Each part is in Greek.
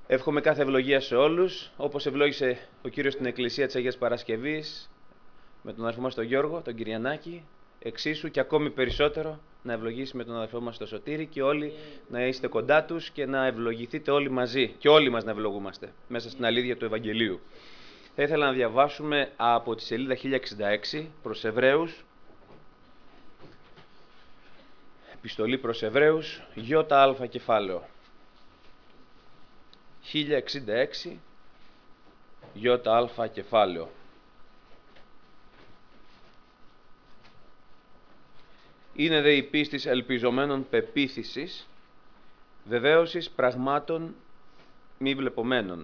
Εύχομαι κάθε ευλογία σε όλους, όπως ευλόγησε ο Κύριος στην Εκκλησία της Αγίας Παρασκευής, με τον αδερφό μας τον Γιώργο, τον Κυριανάκη, εξίσου και ακόμη περισσότερο να ευλογήσει με τον αδερφό μας τον Σωτήρη και όλοι να είστε κοντά τους και να ευλογηθείτε όλοι μαζί και όλοι μας να ευλογούμαστε μέσα στην αλήθεια του Ευαγγελίου. Θα ήθελα να διαβάσουμε από τη σελίδα 1066 προς Εβραίους, επιστολή προς Εβραίους, ΙΑ κεφάλαιο. 1066, ΙΑ κεφάλαιο. Είναι δε η πίστης ελπιζομένων πεποίθησης, βεβαίωσης πραγμάτων μη βλεπομένων.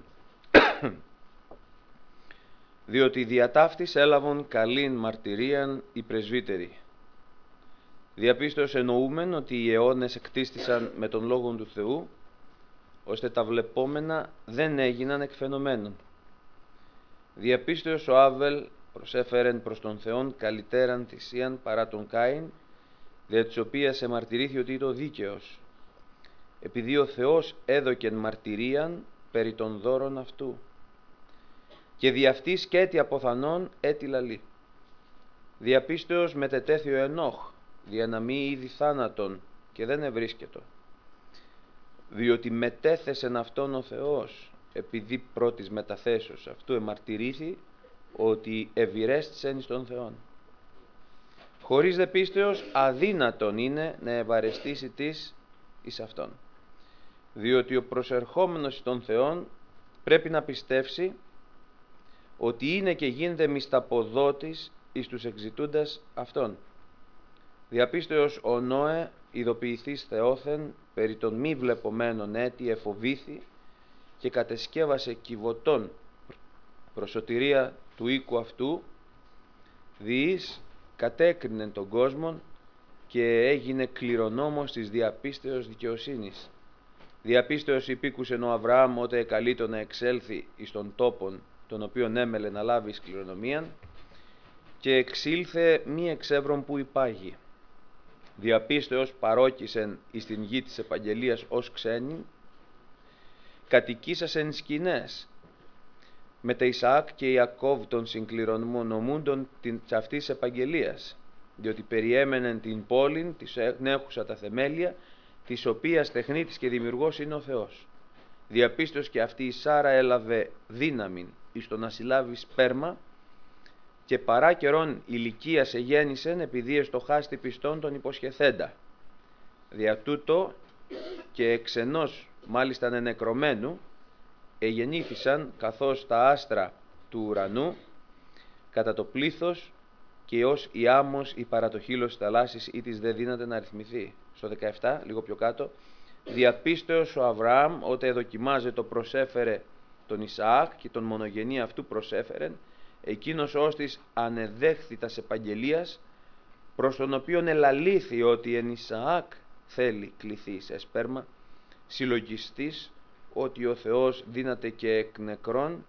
Διότι δια ταύτης έλαβον καλήν μαρτυρίαν οι πρεσβύτεροι. Διαπίστως εννοούμεν ότι οι αιώνες εκτίστησαν με τον Λόγον του Θεού, ώστε τα βλεπόμενα δεν έγιναν εκφαινομένων. Διαπίστως ο Άβελ προσέφερεν προς τον Θεόν καλυτέραν θυσίαν παρά τον Κάιν, δια της οποίας εμαρτυρήθη ότι ήταν δίκαιος, επειδή ο Θεός έδωκεν μαρτυρίαν περί των δώρων αυτού. Και δι' αυτής και έτι αποθανών έτι λαλεί. Διαπίστως μετετέθη ο Ενώχ, δια να μη είδη θάνατον και δεν ευρίσκετο. Διότι μετέθεσεν αυτόν ο Θεός, επειδή πρώτης μεταθέσεως αυτού εμαρτυρήθη, ότι ευηρέστησεν εις τον Θεόν. Χωρίς δε πίστεως αδύνατον είναι να ευαρεστήσει της εις αυτόν. Διότι ο προσερχόμενος εις τον Θεόν πρέπει να πιστεύσει ότι είναι και γίνεται μισθαποδότης εις τους εξητούντας αυτόν. Διαπίστεως ο Νόε ειδοποιηθείς Θεόθεν περί των μη βλεπομένων έτη εφοβήθη και κατεσκεύασε κυβωτών προς σωτηρία του οίκου αυτού, διείς κατέκρινεν τον κόσμο και έγινε κληρονόμος της διαπίστεως δικαιοσύνης. Διαπίστεως υπήκουσεν ο Αβραάμ ότε εκαλείτο να εξέλθει εις τον τόπον τον οποίον έμελε να λάβει εις κληρονομίαν και εξήλθε μη εξεύρων που υπάγει. Διαπίστεως παρόκησεν εις την γη της επαγγελίας ως ξένη, κατοικήσασεν σκηνές με τα Ισαάκ και Ιακώβ των συγκληρονομούντων της αυτής επαγγελίας, διότι περιέμενεν την πόλην της έχουσα τα θεμέλια, της οποίας τεχνίτης και δημιουργός είναι ο Θεός. Διαπίστως και αυτή η Σάρα έλαβε δύναμην εις το να συλλάβει σπέρμα και παρά καιρόν ηλικίας εγέννησεν επειδή εστοχάστη πιστών τον υποσχεθέντα. Δια τούτο και εξενός μάλιστα νεκρωμένου εγεννήθησαν καθώς τα άστρα του ουρανού κατά το πλήθος και ως η άμμος η παρατοχήλος της θαλάσσης ή της δεν δύναται να αριθμηθεί. Στο 17, λίγο πιο κάτω, διαπίστεως ο Αβραάμ ότε δοκιμάζε το προσέφερε τον Ισαάκ και τον μονογενή αυτού προσέφερεν, εκείνος ώστις ανεδέχθη τας επαγγελίας, προς τον οποίον ελαλήθη ότι εν Ισαάκ θέλει κληθεί σε σπέρμα, συλλογιστής ότι ο Θεός δύναται και εκ νεκρών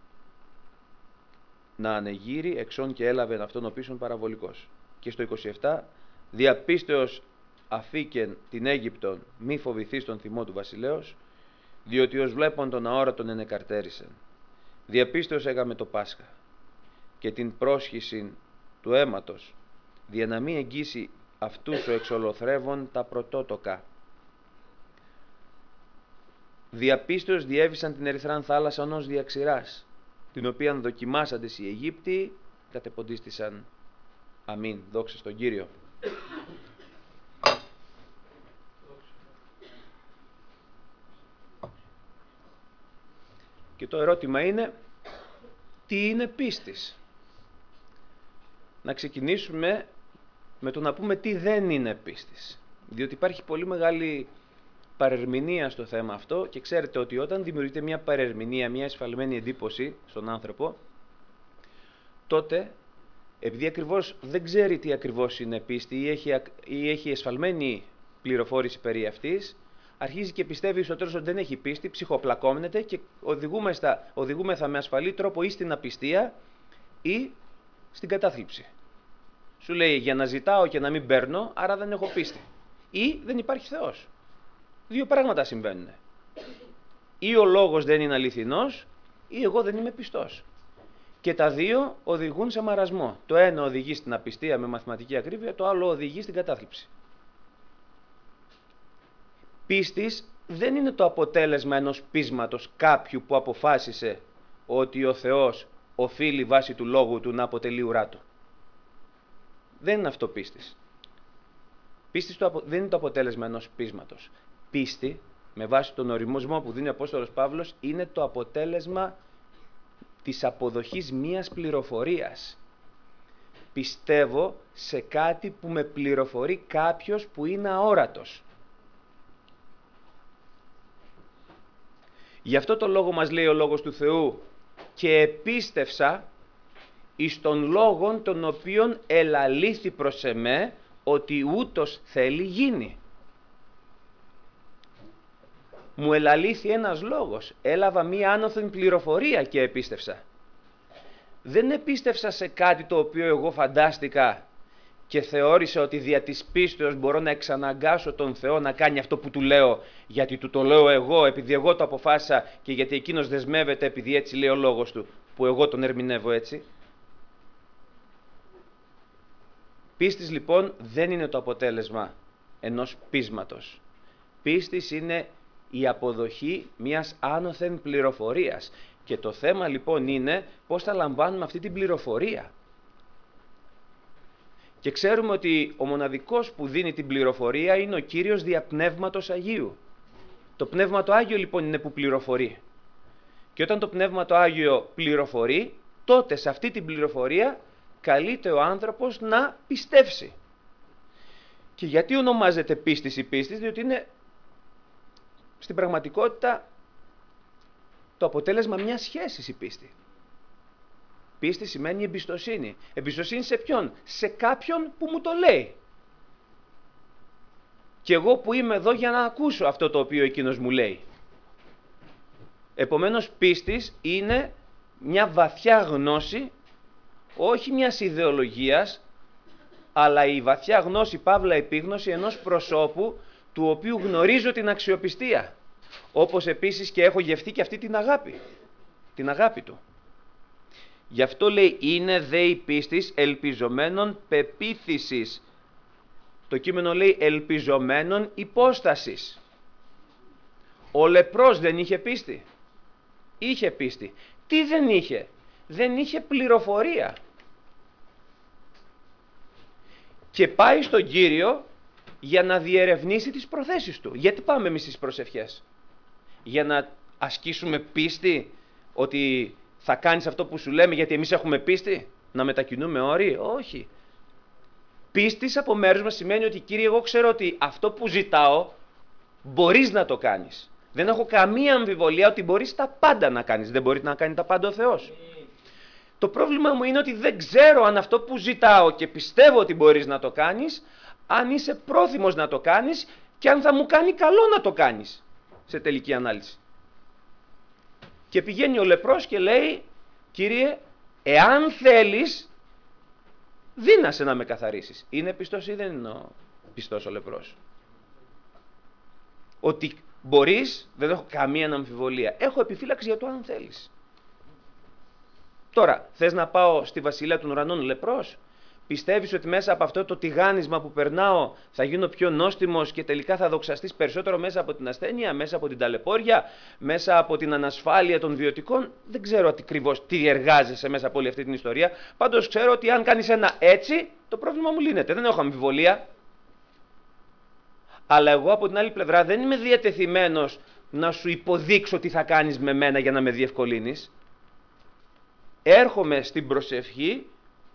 να ανεγείρει, εξών και έλαβεν αυτόν ο πίσων παραβολικός. Και στο 27, διαπίστεως αφήκεν την Αίγυπτον μη φοβηθείς τον θυμό του βασιλέως, διότι ως βλέπον τον αόρατον ενεκαρτέρισεν. Διαπίστεως έκαμε το Πάσχα και την πρόσχηση του αίματος, δια να μην εγγύσει αυτούς ο εξολοθρεύων τα πρωτότοκα. Διαπίστεως διέβησαν την Ερυθράν θάλασσα ως διαξηράς, την οποίαν δοκιμάσαντες οι Αιγύπτιοι κατεποντίστησαν. Αμήν. Δόξα στον Κύριο. Και το ερώτημα είναι, τι είναι πίστης? Να ξεκινήσουμε με το να πούμε τι δεν είναι πίστης. Διότι υπάρχει πολύ μεγάλη παρερμηνία στο θέμα αυτό και ξέρετε ότι όταν δημιουργείται μια παρερμηνία, μια εσφαλμένη εντύπωση στον άνθρωπο, τότε επειδή ακριβώς δεν ξέρει τι ακριβώς είναι πίστη ή έχει εσφαλμένη πληροφόρηση περί αυτής, αρχίζει και πιστεύει στο τέλος ότι δεν έχει πίστη, ψυχοπλακώνεται και οδηγούμεθα με ασφαλή τρόπο ή στην απιστία ή στην κατάθλιψη. Σου λέει για να ζητάω και να μην παίρνω, άρα δεν έχω πίστη. Ή δεν υπάρχει Θεός. Δύο πράγματα συμβαίνουν. Ή ο λόγος δεν είναι αληθινός, ή εγώ δεν είμαι πιστός. Και τα δύο οδηγούν σε μαρασμό. Το ένα οδηγεί στην απιστία με μαθηματική ακρίβεια, το άλλο οδηγεί στην κατάθλιψη. Πίστης δεν είναι το αποτέλεσμα ενός πείσματος κάποιου που αποφάσισε ότι ο Θεός οφείλει βάσει του λόγου του να αποτελεί ουρά του. Δεν είναι αυτό πίστης. Πίστης δεν είναι το αποτέλεσμα ενός πείσματος. Πίστη, με βάση τον ορισμό που δίνει ο Απόστολος Παύλος, είναι το αποτέλεσμα της αποδοχής μίας πληροφορίας. Πιστεύω σε κάτι που με πληροφορεί κάποιος που είναι αόρατος. Γι' αυτό το λόγο μας λέει ο Λόγος του Θεού «Και επίστευσα εις των λόγων των οποίων ελαλήθη προς εμέ ότι ούτως θέλει γίνει». Μου ελαλήθη ένας λόγος, έλαβα μία άνωθεν πληροφορία και επίστευσα. Δεν επίστευσα σε κάτι το οποίο εγώ φαντάστηκα και θεώρησα ότι δια της πίστεως μπορώ να εξαναγκάσω τον Θεό να κάνει αυτό που του λέω, γιατί του το λέω εγώ, επειδή εγώ το αποφάσισα και γιατί εκείνος δεσμεύεται επειδή έτσι λέει ο λόγος του, που εγώ τον ερμηνεύω έτσι. Πίστης λοιπόν δεν είναι το αποτέλεσμα ενός πείσματος. Πίστης είναι η αποδοχή μιας άνωθεν πληροφορίας. Και το θέμα λοιπόν είναι πώς θα λαμβάνουμε αυτή την πληροφορία. Και ξέρουμε ότι ο μοναδικός που δίνει την πληροφορία είναι ο Κύριος δια Πνεύματος Αγίου. Το Πνεύμα το Άγιο λοιπόν είναι που πληροφορεί. Και όταν το Πνεύμα το Άγιο πληροφορεί, τότε σε αυτή την πληροφορία καλείται ο άνθρωπος να πιστεύσει. Και γιατί ονομάζεται πίστης η πίστης? Διότι είναι στην πραγματικότητα το αποτέλεσμα μιας σχέσης η πίστη. Πίστη σημαίνει εμπιστοσύνη. Εμπιστοσύνη σε ποιον? Σε κάποιον που μου το λέει. Και εγώ που είμαι εδώ για να ακούσω αυτό το οποίο εκείνος μου λέει. Επομένως πίστης είναι μια βαθιά γνώση, όχι μιας ιδεολογίας, αλλά η βαθιά γνώση, παύλα επίγνωση ενός προσώπου του οποίου γνωρίζω την αξιοπιστία. Όπως επίσης και έχω γευτεί και αυτή την αγάπη του. Γι' αυτό λέει είναι δε η πίστης ελπιζομένων πεποίθησης. Το κείμενο λέει ελπιζομένων υπόστασης. Ο λεπρός δεν είχε πίστη? Είχε πίστη. Τι δεν είχε? Δεν είχε πληροφορία. Και πάει στον Κύριο για να διερευνήσει τις προθέσεις του. Γιατί πάμε εμείς στις προσευχές? Για να ασκήσουμε πίστη ότι θα κάνεις αυτό που σου λέμε γιατί εμείς έχουμε πίστη? Να μετακινούμε όροι? Όχι. Πίστης από μέρους μας σημαίνει ότι Κύριε, εγώ ξέρω ότι αυτό που ζητάω μπορείς να το κάνεις. Δεν έχω καμία αμφιβολία ότι μπορείς τα πάντα να κάνεις. Δεν μπορεί να κάνει τα πάντα ο Θεός. Το πρόβλημα μου είναι ότι δεν ξέρω αν αυτό που ζητάω και πιστεύω ότι μπορείς να το κάνεις, αν είσαι πρόθυμος να το κάνεις και αν θα μου κάνει καλό να το κάνεις σε τελική ανάλυση. Και πηγαίνει ο λεπρός και λέει, Κύριε, εάν θέλεις, δύνασε να με καθαρίσεις. Είναι πιστός ή δεν είναι πιστός ο λεπρός? Ότι μπορείς, δεν έχω καμία αμφιβολία. Έχω επιφύλαξη για το αν θέλεις. Τώρα, θες να πάω στη βασιλεία των ουρανών λεπρός? Πιστεύεις ότι μέσα από αυτό το τηγάνισμα που περνάω θα γίνω πιο νόστιμος και τελικά θα δοξαστείς περισσότερο μέσα από την ασθένεια, μέσα από την ταλαιπώρια, μέσα από την ανασφάλεια των βιωτικών? Δεν ξέρω ακριβώς τι εργάζεσαι μέσα από όλη αυτή την ιστορία. Πάντως ξέρω ότι αν κάνεις ένα έτσι, το πρόβλημα μου λύνεται. Δεν έχω αμφιβολία. Αλλά εγώ από την άλλη πλευρά δεν είμαι διατεθειμένος να σου υποδείξω τι θα κάνεις με μένα για να με διευκολύνεις. Έρχομαι στην προσευχή,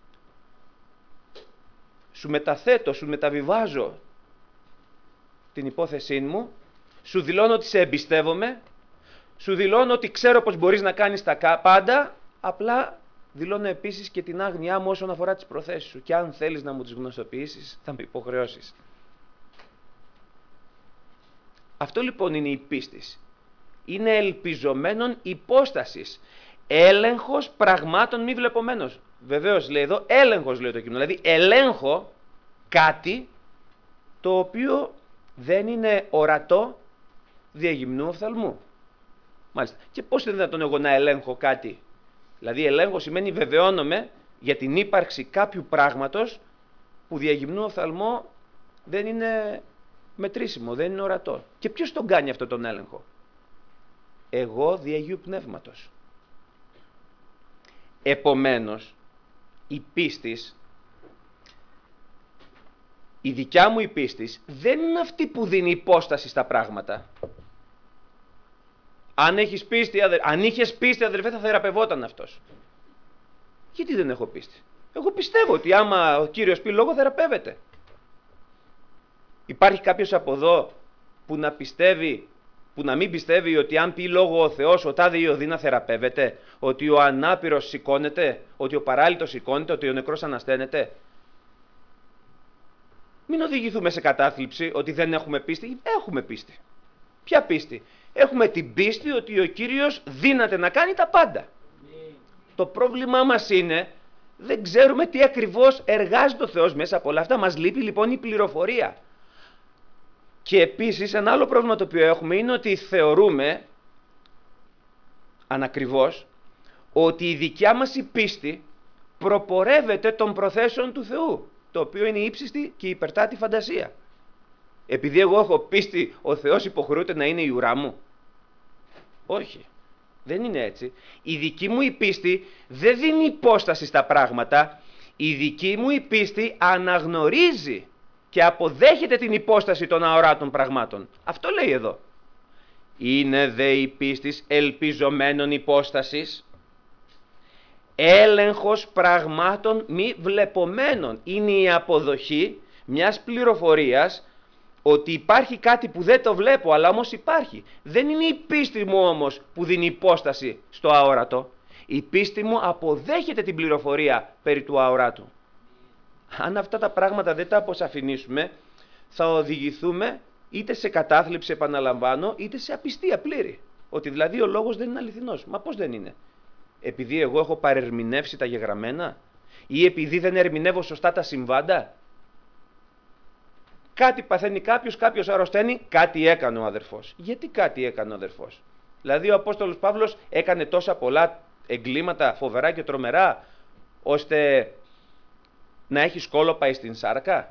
σου μεταθέτω, σου μεταβιβάζω την υπόθεσή μου, σου δηλώνω ότι σε εμπιστεύομαι, σου δηλώνω ότι ξέρω πως μπορείς να κάνεις τα πάντα, απλά δηλώνω επίσης και την άγνοιά μου όσον αφορά τις προθέσεις σου και αν θέλεις να μου τις γνωστοποιήσεις θα με υποχρεώσεις. Αυτό λοιπόν είναι η πίστης. Είναι ελπιζομένων υπόστασης. Έλεγχος πραγμάτων μη βλεπομένος. Βεβαίως λέει εδώ έλεγχος, λέει το κείμενο. Δηλαδή ελέγχω κάτι το οποίο δεν είναι ορατό δια γυμνού οφθαλμού. Μάλιστα. Και πώς είναι δυνατόν εγώ να ελέγχω κάτι? Δηλαδή, ελέγχω σημαίνει βεβαιώνομαι για την ύπαρξη κάποιου πράγματος που διαγυμνού οφθαλμό δεν είναι μετρήσιμο, δεν είναι ορατό. Και ποιος τον κάνει αυτό τον έλεγχο? Εγώ δι' Αγίου Πνεύματος. Επομένως, η πίστης, η δικιά μου η πίστης, δεν είναι αυτή που δίνει υπόσταση στα πράγματα. Αν είχες πίστη, αδερφέ, θα θεραπευόταν αυτός. Γιατί δεν έχω πίστη? Εγώ πιστεύω ότι άμα ο Κύριος πει λόγο, θεραπεύεται. Υπάρχει κάποιος από εδώ που να μην πιστεύει ότι αν πει λόγο ο Θεός, ο τάδε ή ο δίνα θεραπεύεται, ότι ο ανάπηρος σηκώνεται, ότι ο παράλυτος σηκώνεται, ότι ο νεκρός ανασταίνεται? Μην οδηγηθούμε σε κατάθλιψη ότι δεν έχουμε πίστη. Έχουμε πίστη. Ποια πίστη? Έχουμε την πίστη ότι ο Κύριος δύναται να κάνει τα πάντα. Το πρόβλημά μας είναι δεν ξέρουμε τι ακριβώς εργάζεται ο Θεός μέσα από όλα αυτά. Μας λείπει λοιπόν η πληροφορία. Και επίσης ένα άλλο πρόβλημα το οποίο έχουμε είναι ότι θεωρούμε ανακριβώς ότι η δικιά μας η πίστη προπορεύεται των προθέσεων του Θεού, το οποίο είναι ύψιστη και υπερτάτη φαντασία. Επειδή εγώ έχω πίστη, ο Θεός υποχρεούται να είναι η ουρά μου? Όχι, δεν είναι έτσι. Η δική μου η πίστη δεν δίνει υπόσταση στα πράγματα. Η δική μου η πίστη αναγνωρίζει και αποδέχεται την υπόσταση των αοράτων πραγμάτων. Αυτό λέει εδώ. Είναι δε η πίστης ελπιζομένων υπόστασης, έλεγχος πραγμάτων μη βλεπομένων. Είναι η αποδοχή μιας πληροφορίας ότι υπάρχει κάτι που δεν το βλέπω, αλλά όμως υπάρχει. Δεν είναι η πίστη μου όμως που δίνει υπόσταση στο αόρατο. Η πίστη μου αποδέχεται την πληροφορία περί του αοράτου. Αν αυτά τα πράγματα δεν τα αποσαφηνίσουμε, θα οδηγηθούμε είτε σε κατάθλιψη, επαναλαμβάνω, είτε σε απιστία πλήρη. Ότι δηλαδή ο λόγος δεν είναι αληθινός. Μα πώς δεν είναι? Επειδή εγώ έχω παρερμηνεύσει τα γεγραμμένα, ή επειδή δεν ερμηνεύω σωστά τα συμβάντα? Κάτι παθαίνει κάποιος αρρωσταίνει, κάτι έκανε ο αδερφός. Γιατί κάτι έκανε ο αδερφός? Δηλαδή ο Απόστολος Παύλος έκανε τόσα πολλά εγκλήματα φοβερά και τρομερά, ώστε να έχει σκόλοπα στην σάρκα?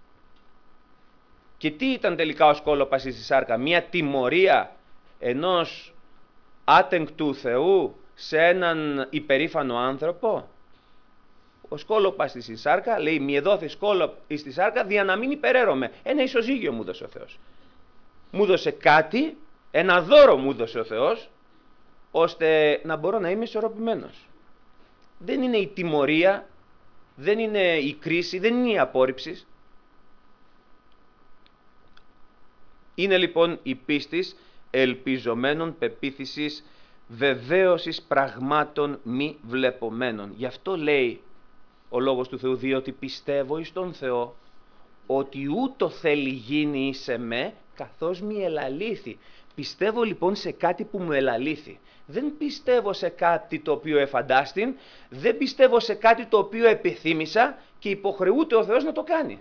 Και τι ήταν τελικά ο σκόλοπας στη σάρκα? Μία τιμωρία ενός άτεγκτου Θεού σε έναν υπερήφανο άνθρωπο? Ο σκόλοπας στη σάρκα λέει: μη εδόθη σκόλοπ στη σάρκα δια να μην υπεραίρομαι. Ένα ισοζύγιο μου έδωσε ο Θεός. Μου έδωσε κάτι, ένα δώρο μου έδωσε ο Θεός, ώστε να μπορώ να είμαι ισορροπημένος. Δεν είναι η τιμωρία, δεν είναι η κρίση, δεν είναι η απόρριψη. Είναι λοιπόν η πίστης ελπιζομένων πεποίθησης, βεβαίωσης πραγμάτων μη βλεπομένων. Γι' αυτό λέει ο Λόγος του Θεού, διότι πιστεύω εις τον Θεό ότι ούτω θέλει γίνει εις εμέ καθώς μη ελαλήθη. Πιστεύω λοιπόν σε κάτι που μου ελαλήθη. Δεν πιστεύω σε κάτι το οποίο εφαντάστην, δεν πιστεύω σε κάτι το οποίο επιθύμησα και υποχρεούται ο Θεός να το κάνει.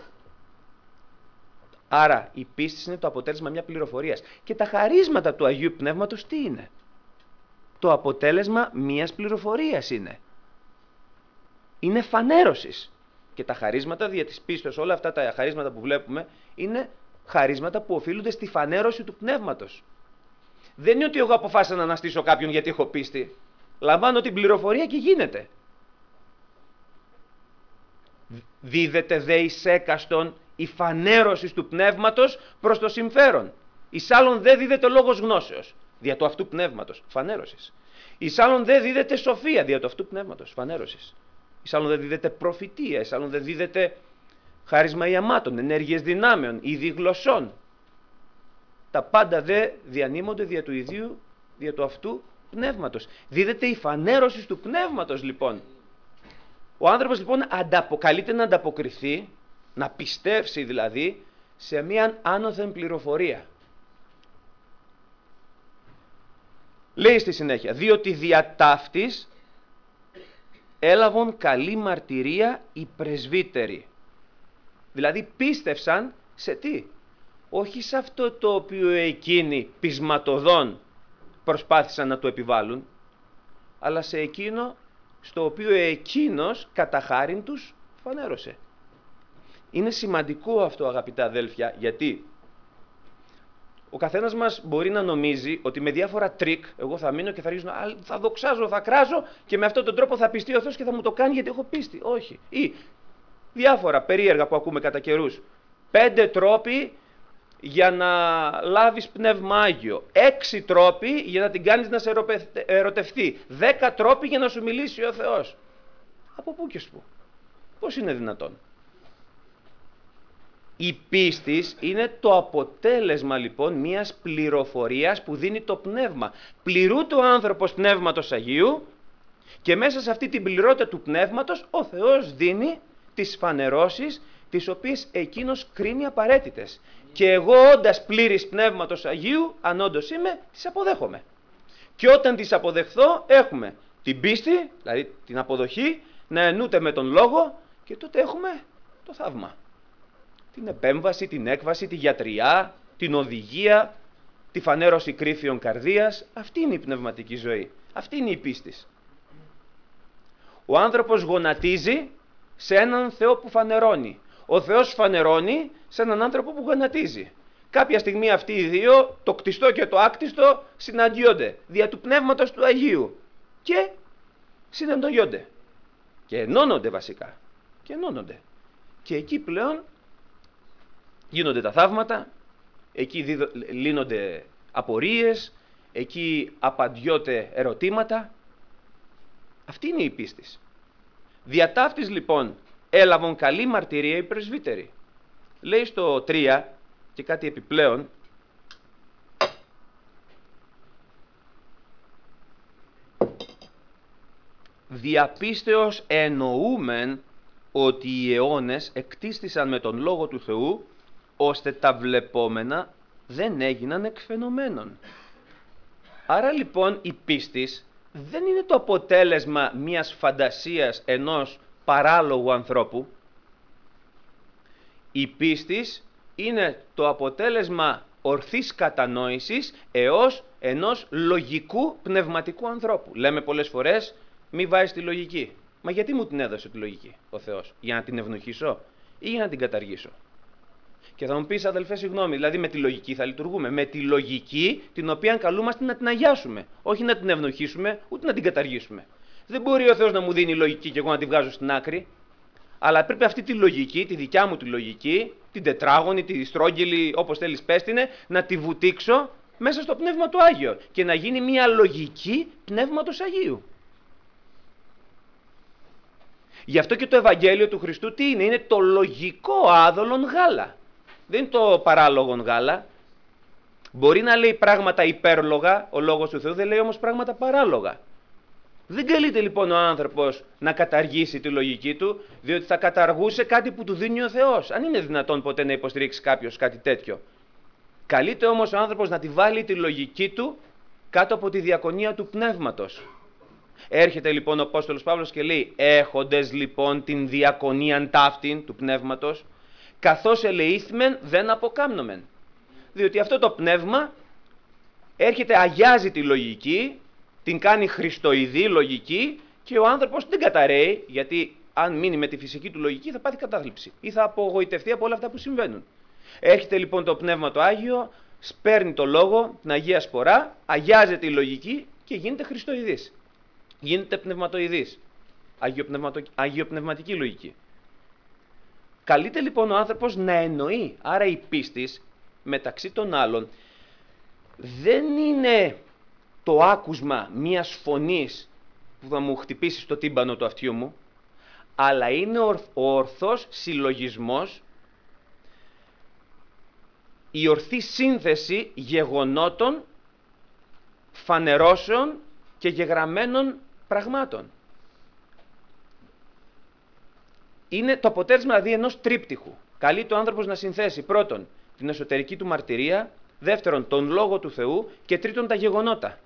Άρα η πίστη είναι το αποτέλεσμα μια πληροφορίας. Και τα χαρίσματα του Αγίου Πνεύματος τι είναι? Το αποτέλεσμα μιας πληροφορίας είναι. Είναι φανέρωσης. Και τα χαρίσματα δια της πίστης, όλα αυτά τα χαρίσματα που βλέπουμε, είναι χαρίσματα που οφείλονται στη φανέρωση του πνεύματος. Δεν είναι ότι εγώ αποφάσισα να αναστήσω κάποιον γιατί έχω πίστη. Λαμβάνω την πληροφορία και γίνεται. Δίδεται δε εις έκαστον η φανέρωση του πνεύματος προς το συμφέρον. Εις άλλον δεν δίδεται λόγος γνώσεως, δια του αυτού πνεύματος, φανέρωσης. Εις άλλον δεν δίδεται σοφία, δια του αυτού πνεύματος, φανέρωσης. Εις άλλον δεν δίδεται προφητεία, εις άλλον δεν δίδεται χάρισμα ιαμάτων, ενέργειες δυνάμεων, είδη γλωσσών. Τα πάντα δε διανύμονται δια του ιδίου, δια του αυτού πνεύματος. Δίδεται η φανέρωση του πνεύματος λοιπόν. Ο άνθρωπος λοιπόν καλείται να ανταποκριθεί, να πιστεύσει δηλαδή, σε μια άνωθεν πληροφορία. Λέει στη συνέχεια, διότι δια ταύτης έλαβον καλή μαρτυρία οι πρεσβύτεροι. Δηλαδή πίστευσαν σε τι? Όχι σε αυτό το οποίο εκείνοι πεισματωδών προσπάθησαν να του επιβάλλουν, αλλά σε εκείνο στο οποίο εκείνος κατά χάριν τους φανέρωσε. Είναι σημαντικό αυτό, αγαπητά αδέλφια, γιατί ο καθένας μας μπορεί να νομίζει ότι με διάφορα τρίκ εγώ θα μείνω και θα αρχίσω θα δοξάζω, θα κράζω και με αυτόν τον τρόπο θα πιστεί ο Θεός και θα μου το κάνει γιατί έχω πίστη. Όχι. Ή διάφορα περίεργα που ακούμε κατά καιρούς. 5 τρόποι για να λάβεις πνεύμα Άγιο. 6 τρόποι για να την κάνεις να σε ερωτευτεί. 10 τρόποι για να σου μιλήσει ο Θεός. Από πού και σπου? Πώς είναι δυνατόν? Η πίστη είναι το αποτέλεσμα λοιπόν μιας πληροφορίας που δίνει το πνεύμα. Πληρούται ο άνθρωπος πνεύματος Αγίου και μέσα σε αυτή την πληρότητα του πνεύματος ο Θεός δίνει τις φανερώσεις τις οποίες εκείνος κρίνει απαραίτητες. Και εγώ όντας πλήρης πνεύματος Αγίου, αν όντως είμαι, τις αποδέχομαι. Και όταν τις αποδεχθώ έχουμε την πίστη, δηλαδή την αποδοχή, να εννοείται με τον λόγο και τότε έχουμε το θαύμα. Την επέμβαση, την έκβαση, τη γιατριά, την οδηγία, τη φανέρωση κρύφιων καρδίας. Αυτή είναι η πνευματική ζωή. Αυτή είναι η πίστη. Ο άνθρωπος γονατίζει σε έναν Θεό που φανερώνει. Ο Θεός φανερώνει σε έναν άνθρωπο που γονατίζει. Κάποια στιγμή αυτοί οι δύο, το κτιστό και το άκτιστο, συναντιόνται δια του Πνεύματος του Αγίου και συνεντογιόνται. Και ενώνονται βασικά. Και ενώνονται. Και εκεί πλέον γίνονται τα θαύματα, εκεί λύνονται απορίες, εκεί απαντιόνται ερωτήματα. Αυτή είναι η πίστη. Δια ταύτης λοιπόν έλαβαν καλή μαρτυρία οι πρεσβύτεροι. Λέει στο 3 και κάτι επιπλέον. Διαπίστεως εννοούμεν ότι οι αιώνες εκτίστησαν με τον Λόγο του Θεού, ώστε τα βλεπόμενα δεν έγιναν εκφαινομένων. Άρα λοιπόν η πίστης δεν είναι το αποτέλεσμα μιας φαντασίας ενός παράλογου ανθρώπου. Η πίστης είναι το αποτέλεσμα ορθής κατανόησης ενός λογικού πνευματικού ανθρώπου. Λέμε πολλές φορές μη βάζεις τη λογική. Μα γιατί μου την έδωσε τη λογική ο Θεός? Για να την ευνοχήσω ή για να την καταργήσω? Και θα μου πεις, αδελφέ, συγγνώμη, δηλαδή με τη λογική θα λειτουργούμε? Με τη λογική την οποία καλούμαστε να την αγιάσουμε. Όχι να την ευνοχήσουμε, ούτε να την καταργήσουμε. Δεν μπορεί ο Θεός να μου δίνει λογική και εγώ να τη βγάζω στην άκρη. Αλλά πρέπει αυτή τη λογική, τη δικιά μου τη λογική, την τετράγωνη, τη στρόγγυλη, όπως θέλεις πέστηνε, να τη βουτήξω μέσα στο Πνεύμα του Άγιο και να γίνει μια λογική Πνεύματος Αγίου. Γι' αυτό και το Ευαγγέλιο του Χριστού τι είναι? Είναι το λογικό άδολον γάλα. Δεν είναι το παράλογον γάλα. Μπορεί να λέει πράγματα υπέρλογα, ο Λόγος του Θεού δεν λέει όμως πράγματα παράλογα. Δεν καλείται λοιπόν ο άνθρωπος να καταργήσει τη λογική του, διότι θα καταργούσε κάτι που του δίνει ο Θεός. Αν είναι δυνατόν ποτέ να υποστηρίξει κάποιος κάτι τέτοιο. Καλείται όμως ο άνθρωπος να τη βάλει τη λογική του κάτω από τη διακονία του Πνεύματος. Έρχεται λοιπόν ο Απόστολος Παύλος και λέει, έχοντες λοιπόν την διακονίαν ταύτην του Πνεύματος, καθώς ελεήθμεν δεν αποκάμνομεν. Διότι αυτό το πνεύμα έρχεται, αγιάζει τη λογική, την κάνει χριστοειδή λογική και ο άνθρωπος δεν καταραίει, γιατί αν μείνει με τη φυσική του λογική θα πάθει κατάθλιψη ή θα απογοητευτεί από όλα αυτά που συμβαίνουν. Έρχεται λοιπόν το Πνεύμα το Άγιο, σπέρνει το λόγο, την Αγία Σπορά, αγιάζεται η λογική και γίνεται χριστοειδής. Γίνεται πνευματοειδής, αγιοπνευματική λογική. Καλείται λοιπόν ο άνθρωπος να εννοεί, άρα η πίστης μεταξύ των άλλων δεν είναι το άκουσμα μιας φωνής που θα μου χτυπήσει στο τύμπανο του αυτιού μου, αλλά είναι ο ορθός συλλογισμός, η ορθή σύνθεση γεγονότων, φανερώσεων και γεγραμμένων πραγμάτων. Είναι το αποτέλεσμα δηλαδή ενός τρίπτυχου. Καλείται ο άνθρωπος να συνθέσει πρώτον την εσωτερική του μαρτυρία, δεύτερον τον Λόγο του Θεού και τρίτον τα γεγονότα.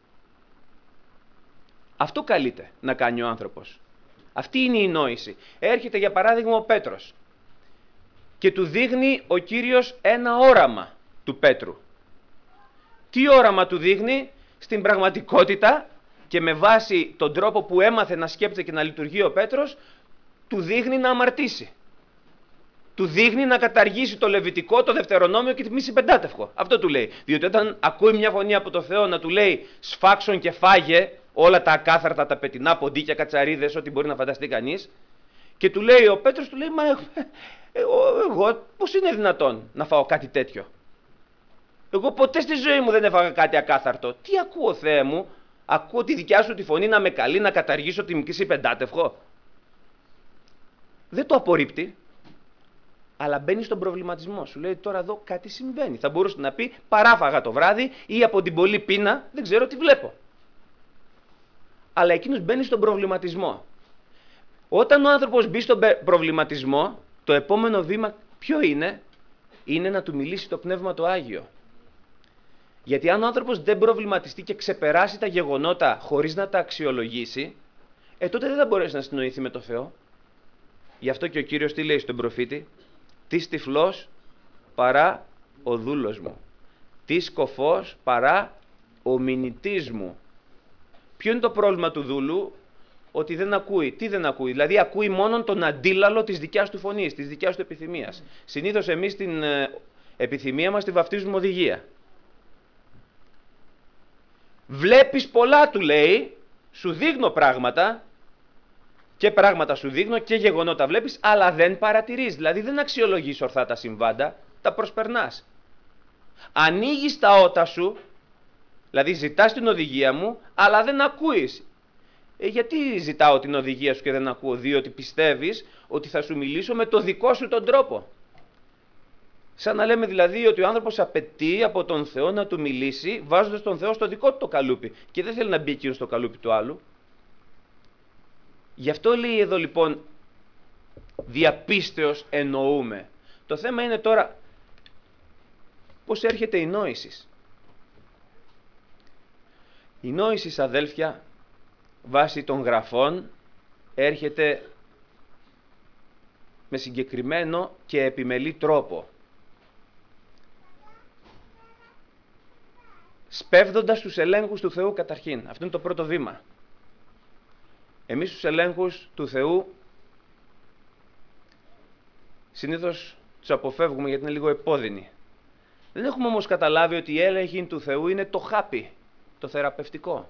Αυτό καλείται να κάνει ο άνθρωπος. Αυτή είναι η νόηση. Έρχεται για παράδειγμα ο Πέτρος και του δείχνει ο Κύριος ένα όραμα του Πέτρου. Τι όραμα του δείχνει? στην πραγματικότητα και με βάση τον τρόπο που έμαθε να σκέπτεται και να λειτουργεί ο Πέτρος, του δείχνει να αμαρτήσει. Του δείχνει να καταργήσει το Λεβιτικό, το Δευτερονόμιο και τη μίση Πεντάτευχο. Αυτό του λέει. Διότι όταν ακούει μια φωνή από το Θεό να του λέει σφάξον και φάγε όλα τα ακάθαρτα, τα πετεινά, ποντίκια, κατσαρίδες, ό,τι μπορεί να φανταστεί κανείς, και του λέει ο Πέτρος, του λέει, μα εγώ πώς είναι δυνατόν να φάω κάτι τέτοιο? Εγώ ποτέ στη ζωή μου δεν έφαγα κάτι ακάθαρτο. Τι ακούω, Θεέ μου? Ακούω τη δικιά σου τη φωνή να με καλεί να καταργήσω τη μίση Πεντάτευχο. Δεν το απορρίπτει. Αλλά μπαίνει στον προβληματισμό. Σου λέει τώρα εδώ κάτι συμβαίνει. Θα μπορούσε να πει παράφαγα το βράδυ ή από την πολλή πείνα δεν ξέρω τι βλέπω. Αλλά εκείνος μπαίνει στον προβληματισμό. Όταν ο άνθρωπος μπει στον προβληματισμό, το επόμενο βήμα ποιο είναι? Είναι να του μιλήσει το Πνεύμα το Άγιο. Γιατί αν ο άνθρωπος δεν προβληματιστεί και ξεπεράσει τα γεγονότα χωρίς να τα αξιολογήσει, τότε δεν θα μπορέσει να συνοηθεί με το Θεό. Γι' αυτό και ο Κύριος τι λέει στον προφήτη? Τι τυφλός παρά ο δούλος μου, τι σκοφός παρά ο μηνυτής μου. Ποιο είναι το πρόβλημα του δούλου? Ότι δεν ακούει. Τι δεν ακούει? Δηλαδή ακούει μόνο τον αντίλαλο της δικιάς του φωνής, της δικιάς του επιθυμίας. Συνήθως εμείς την επιθυμία μας τη βαφτίζουμε οδηγία. Βλέπεις πολλά, του λέει, σου δείχνω πράγματα, και πράγματα σου δείχνω και γεγονότα βλέπεις, αλλά δεν παρατηρείς. Δηλαδή δεν αξιολογείς ορθά τα συμβάντα, τα προσπερνάς. Ανοίγεις τα ότα σου, δηλαδή ζητάς την οδηγία μου, αλλά δεν ακούεις. Γιατί ζητάω την οδηγία σου και δεν ακούω? Διότι πιστεύεις ότι θα σου μιλήσω με το δικό σου τον τρόπο. Σαν να λέμε δηλαδή ότι ο άνθρωπος απαιτεί από τον Θεό να του μιλήσει, βάζοντας τον Θεό στο δικό του το καλούπι και δεν θέλει να μπει εκείνο στο καλούπι του άλλου. Γι' αυτό λέει εδώ λοιπόν διαπίστεως εννοούμε. Το θέμα είναι τώρα πώς έρχεται η νόησις. Η νόησις, αδέλφια, βάσει των γραφών έρχεται με συγκεκριμένο και επιμελή τρόπο. Σπέβδοντας τους ελέγχους του Θεού καταρχήν. Αυτό είναι το πρώτο βήμα. Εμείς τους ελέγχους του Θεού συνήθως τους αποφεύγουμε γιατί είναι λίγο επώδυνοι. Δεν έχουμε όμως καταλάβει ότι η έλεγχη του Θεού είναι το χάπι, το θεραπευτικό.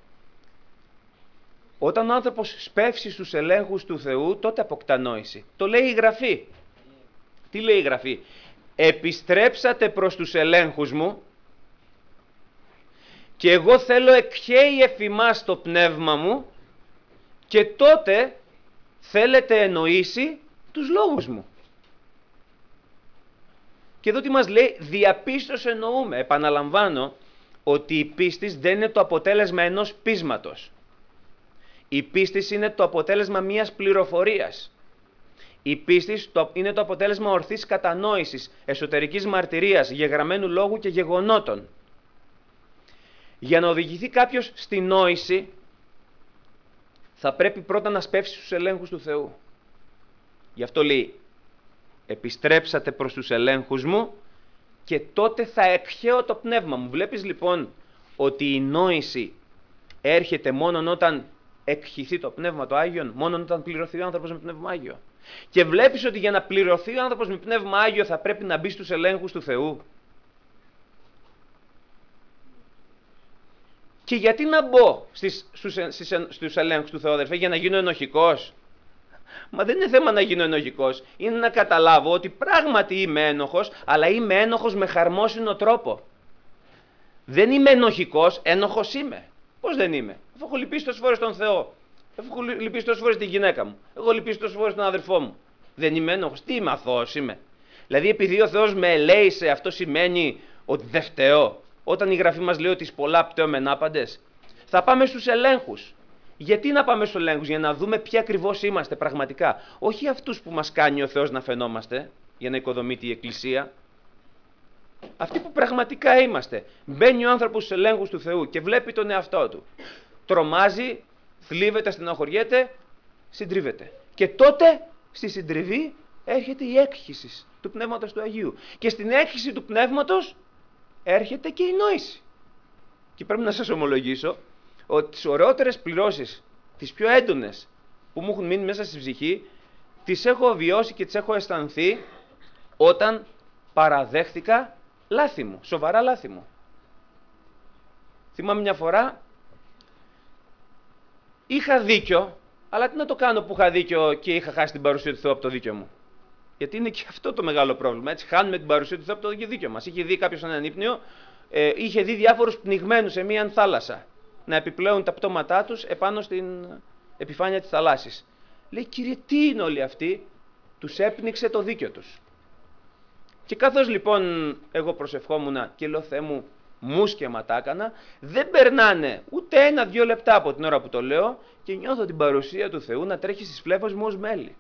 Όταν ο άνθρωπος σπεύσει στους ελέγχους του Θεού, τότε αποκτά νόηση. Το λέει η Γραφή. Τι λέει η Γραφή? Επιστρέψατε προς τους ελέγχους μου και εγώ θέλω εκχέει εφημάς το πνεύμα μου και τότε θέλετε εννοήσει τους λόγους μου. Και εδώ τι μας λέει? Διαπίστως εννοούμε. Επαναλαμβάνω ότι η πίστη δεν είναι το αποτέλεσμα ενός πείσματος. Η πίστη είναι το αποτέλεσμα μιας πληροφορίας. Η πίστη είναι το αποτέλεσμα ορθής κατανόησης, εσωτερικής μαρτυρίας, γεγραμμένου λόγου και γεγονότων. Για να οδηγηθεί κάποιος στη νόηση, θα πρέπει πρώτα να σπεύσει στους ελέγχους του Θεού. Γι' αυτό λέει, επιστρέψατε προς τους ελέγχους μου και τότε θα εκχέω το πνεύμα μου. Βλέπεις λοιπόν ότι η νόηση έρχεται μόνον όταν εκχυθεί το Πνεύμα το Άγιον, μόνον όταν πληρωθεί ο άνθρωπος με Πνεύμα Άγιο. Και βλέπεις ότι για να πληρωθεί ο άνθρωπος με Πνεύμα Άγιο θα πρέπει να μπει στους ελέγχους του Θεού. Και γιατί να μπω στους ελέγχους του Θεού, αδερφέ? Για να γίνω ενοχικός? Μα δεν είναι θέμα να γίνω ενοχικός. Είναι να καταλάβω ότι πράγματι είμαι ένοχος, αλλά είμαι ένοχος με χαρμόσυνο τρόπο. Δεν είμαι ενοχικός, ένοχος είμαι. Πώς δεν είμαι? Αφού έχω λυπήσει τόσες φορές τον Θεό, αφού έχω λυπήσει τόσες φορές τη γυναίκα μου, έχω λυπήσει τόσες φορές τον αδερφό μου. Δεν είμαι ένοχος? Τι είμαι, αθώος είμαι? Δηλαδή επειδή ο Θεός με ελέησε, αυτό σημαίνει ότι δεν φταίω? Όταν η Γραφή μας λέει ότι εις πολλά πταίομεν άπαντες. Θα πάμε στους ελέγχους. Γιατί να πάμε στους ελέγχους? Για να δούμε ποιοι ακριβώς είμαστε πραγματικά. Όχι αυτούς που μας κάνει ο Θεός να φαινόμαστε, για να οικοδομείται η Εκκλησία. Αυτοί που πραγματικά είμαστε. Μπαίνει ο άνθρωπος στους ελέγχους του Θεού και βλέπει τον εαυτό του. Τρομάζει, θλίβεται, στενοχωριέται, συντρίβεται. Και τότε στη συντριβή έρχεται η έκχυση του Πνεύματος του Αγίου. Και στην έκχυση του Πνεύματος έρχεται και η νόηση. Και πρέπει να σας ομολογήσω ότι τις ωραιότερες πληρώσεις, τις πιο έντονες που μου έχουν μείνει μέσα στη ψυχή, τις έχω βιώσει και τις έχω αισθανθεί όταν παραδέχτηκα λάθη μου, σοβαρά λάθη μου. Θυμάμαι μια φορά, είχα δίκιο, αλλά τι να το κάνω που είχα δίκιο και είχα χάσει την παρουσία του Θεού από το δίκιο μου. Γιατί είναι και αυτό το μεγάλο πρόβλημα. Έτσι, χάνουμε την παρουσία του Θεού από το δίκιο μας. Είχε δει κάποιος έναν ύπνιο, είχε δει διάφορους πνιγμένους σε μία θάλασσα να επιπλέουν τα πτώματά τους επάνω στην επιφάνεια της θαλάσσης. Λέει, Κύριε, τι είναι όλοι αυτοί? Τους έπνιξε το δίκιο τους. Και καθώς λοιπόν εγώ προσευχόμουν και λέω, Θεέ μου, μουσκεμα τα έκανα, δεν περνάνε ούτε 1-2 λεπτά από την ώρα που το λέω και νιώθω την παρουσία του Θεού να τρέχει στις φλέβες μου ως μέλι.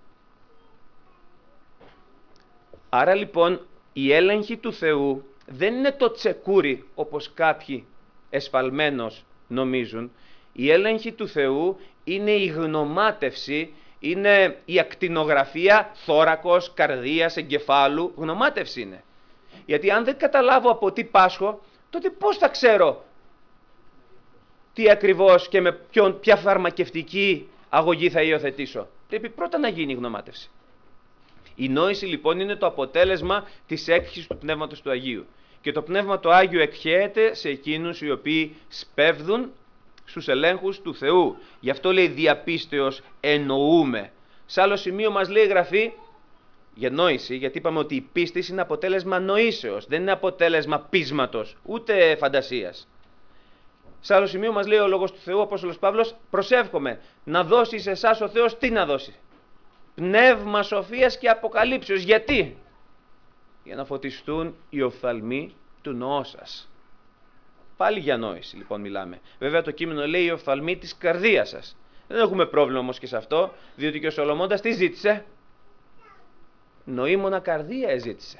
Άρα λοιπόν η έλεγχη του Θεού δεν είναι το τσεκούρι όπως κάποιοι εσφαλμένως νομίζουν. Η έλεγχη του Θεού είναι η γνωμάτευση, είναι η ακτινογραφία θώρακος, καρδίας, εγκεφάλου, γνωμάτευση είναι. Γιατί αν δεν καταλάβω από τι πάσχω, τότε πώς θα ξέρω τι ακριβώς και με ποια φαρμακευτική αγωγή θα υιοθετήσω? Πρέπει πρώτα να γίνει η γνωμάτευση. Η νόηση λοιπόν είναι το αποτέλεσμα της έκχυσης του Πνεύματος του Αγίου. Και το Πνεύμα του Άγιο εκχέεται σε εκείνους οι οποίοι σπέβδουν στους ελέγχους του Θεού. Γι' αυτό λέει διαπίστεως εννοούμε. Σε άλλο σημείο μας λέει η Γραφή για νόηση, γιατί είπαμε ότι η πίστη είναι αποτέλεσμα νοήσεως, δεν είναι αποτέλεσμα πείσματος, ούτε φαντασίας. Σε άλλο σημείο μας λέει ο Λόγος του Θεού, ο Απόστολος Παύλος, προσεύχομαι να δώσει σε εσάς ο Θεός τι να δώσει? Πνεύμα σοφίας και αποκαλύψεως. Γιατί? Για να φωτιστούν οι οφθαλμοί του νοός σας. Πάλι για νόηση λοιπόν μιλάμε. Βέβαια το κείμενο λέει οι οφθαλμοί της καρδίας σας. Δεν έχουμε πρόβλημα όμως και σε αυτό, διότι και ο Σολομώντας τι ζήτησε? Νοήμωνα καρδία εζήτησε.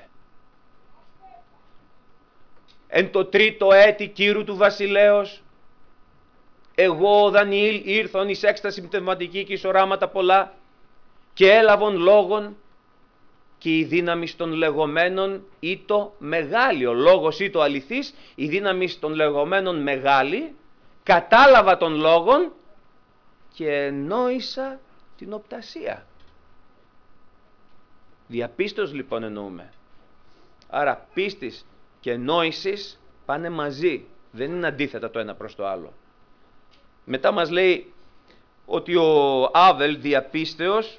Εν το τρίτο έτη κύρου του βασιλέως, εγώ ο Δανιήλ ήρθον εις έκσταση πνευματική και εις οράματα πολλά, και έλαβον λόγον και η δύναμη των λεγόμενων ήτο μεγάλη. Ο λόγος ήτο αληθής, η δύναμη των λεγόμενων μεγάλη. Κατάλαβα τον λόγον και νόησα την οπτασία. Διαπίστως λοιπόν εννοούμε. Άρα πίστης και νόησης πάνε μαζί. Δεν είναι αντίθετα το ένα προς το άλλο. Μετά μας λέει ότι ο Άβελ διαπίστεως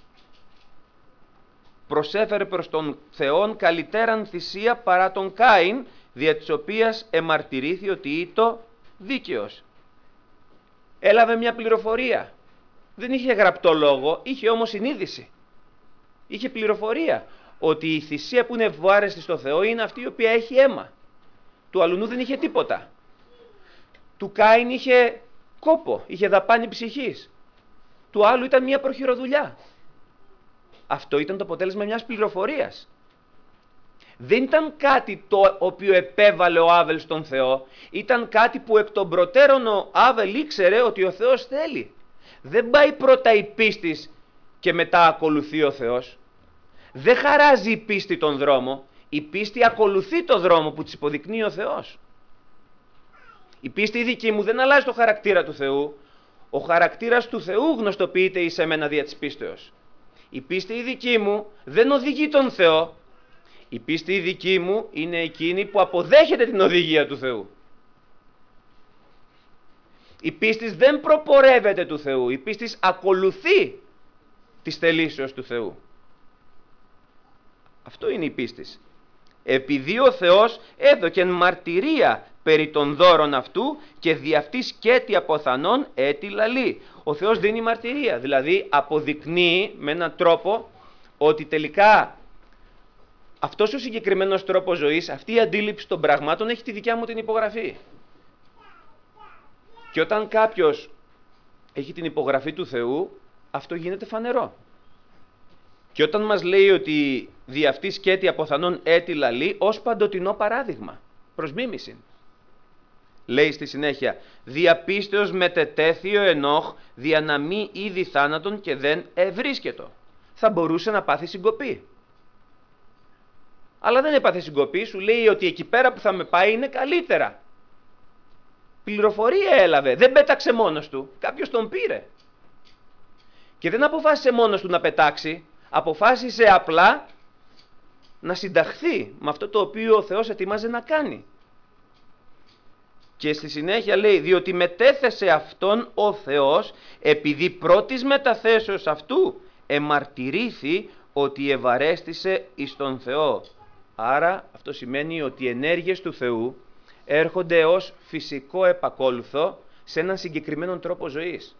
προσέφερε προς τον Θεόν καλυτέραν θυσία παρά τον Κάιν, δια της οποίας εμαρτυρήθη ότι ήτο δίκαιος. Έλαβε μια πληροφορία. Δεν είχε γραπτό λόγο, είχε όμως συνείδηση. Είχε πληροφορία ότι η θυσία που είναι ευάρεστη στο Θεό είναι αυτή η οποία έχει αίμα. Του αλουνού δεν είχε τίποτα. Του Κάιν είχε κόπο, είχε δαπάνη ψυχής. Του άλλου ήταν μια προχειροδουλειά. Αυτό ήταν το αποτέλεσμα μιας πληροφορίας. Δεν ήταν κάτι το οποίο επέβαλε ο Άβελ στον Θεό. Ήταν κάτι που εκ των προτέρων ο Άβελ ήξερε ότι ο Θεός θέλει. Δεν πάει πρώτα η πίστης και μετά ακολουθεί ο Θεός. Δεν χαράζει η πίστη τον δρόμο. Η πίστη ακολουθεί το δρόμο που της υποδεικνύει ο Θεός. Η πίστη δική μου δεν αλλάζει το χαρακτήρα του Θεού. Ο χαρακτήρας του Θεού γνωστοποιείται εις εμένα δια της πίστεως. Η πίστη η δική μου δεν οδηγεί τον Θεό. Η πίστη η δική μου είναι εκείνη που αποδέχεται την οδηγία του Θεού. Η πίστη δεν προπορεύεται του Θεού. Η πίστη ακολουθεί τις θελήσεως του Θεού. Αυτό είναι η πίστη. Επειδή ο Θεός έδωκεν μαρτυρία περί των δώρων αυτού και δι' αυτή σκέτη αποθανών έτη λαλεί. Ο Θεός δίνει μαρτυρία, δηλαδή αποδεικνύει με έναν τρόπο ότι τελικά αυτός ο συγκεκριμένος τρόπος ζωής, αυτή η αντίληψη των πραγμάτων έχει τη δικιά μου την υπογραφή. Και όταν κάποιος έχει την υπογραφή του Θεού, αυτό γίνεται φανερό. Και όταν μας λέει ότι δι' αυτή σκέτη αποθανών έτη λαλεί, ως παντοτινό παράδειγμα, προς μίμηση. Λέει στη συνέχεια, διαπίστεως μετετέθη ο Ενώχ δια να μη είδη θάνατον και δεν ευρίσκετο. Θα μπορούσε να πάθει συγκοπή. Αλλά δεν έπαθε συγκοπή, σου λέει ότι εκεί πέρα που θα με πάει είναι καλύτερα. Πληροφορία έλαβε, δεν πέταξε μόνος του, κάποιος τον πήρε. Και δεν αποφάσισε μόνος του να πετάξει, αποφάσισε απλά να συνταχθεί με αυτό το οποίο ο Θεός ετοιμάζε να κάνει. Και στη συνέχεια λέει, διότι μετέθεσε αυτόν ο Θεός, επειδή πρώτης μεταθέσεως αυτού εμαρτυρήθη ότι ευαρέστησε εις τον Θεό. Άρα αυτό σημαίνει ότι οι ενέργειες του Θεού έρχονται ως φυσικό επακόλουθο σε έναν συγκεκριμένο τρόπο ζωής.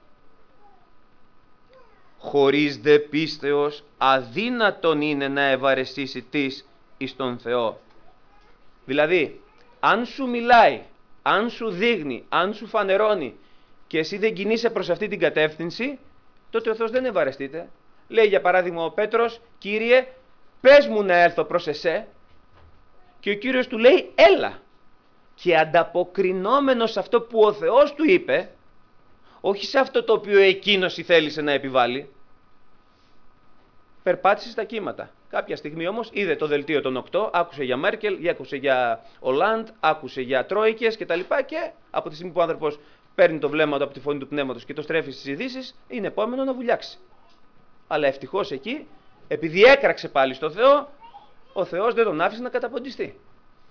Χωρίς δε πίστεως αδύνατον είναι να ευαρεστήσει τις εις τον Θεό. Δηλαδή, αν σου μιλάει, αν σου δείχνει, αν σου φανερώνει και εσύ δεν κινείσαι προς αυτή την κατεύθυνση, τότε ο Θεός δεν ευαρεστείται. Λέει για παράδειγμα ο Πέτρος, Κύριε, πες μου να έλθω προς εσέ. Και ο Κύριος του λέει, έλα. Και ανταποκρινόμενος σε αυτό που ο Θεός του είπε, όχι σε αυτό το οποίο εκείνος θέλησε να επιβάλλει, περπάτησε στα κύματα. Κάποια στιγμή όμως είδε το δελτίο των 8, άκουσε για Μέρκελ, άκουσε για Ολάντ, άκουσε για Τρόικες κτλ. Και από τη στιγμή που ο άνθρωπος παίρνει το βλέμμα του από τη φωνή του πνεύματος και το στρέφει στις ειδήσεις, είναι επόμενο να βουλιάξει. Αλλά ευτυχώς εκεί, επειδή έκραξε πάλι στο Θεό, ο Θεός δεν τον άφησε να καταποντιστεί.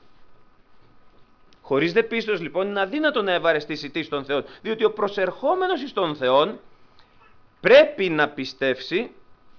Χωρίς δε πίστος λοιπόν είναι αδύνατο να ευαρεστήσει τι στον Θεό, διότι ο προσερχόμενος εις τον Θεόν πρέπει να πιστέψει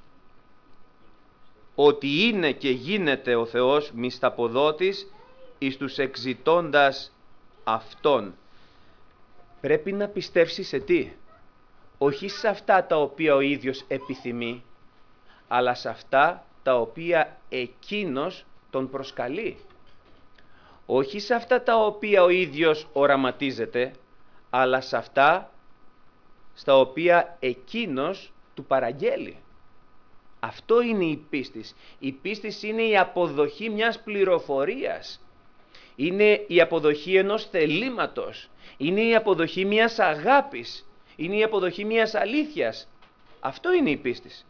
ότι είναι και γίνεται ο Θεός μισθαποδότης εις τους εξητώντας Αυτόν. Πρέπει να πιστέψει σε τι? Όχι σε αυτά τα οποία ο ίδιος επιθυμεί, αλλά σε αυτά τα οποία εκείνος τον προσκαλεί. Όχι σε αυτά τα οποία ο ίδιος οραματίζεται, αλλά σε αυτά στα οποία εκείνος του παραγγέλει. Αυτό είναι η πίστης. Η πίστης είναι η αποδοχή μιας πληροφορίας. Είναι η αποδοχή ενός θελήματος. Είναι η αποδοχή μιας αγάπης. Είναι η αποδοχή μιας αλήθειας. Αυτό είναι η πίστης.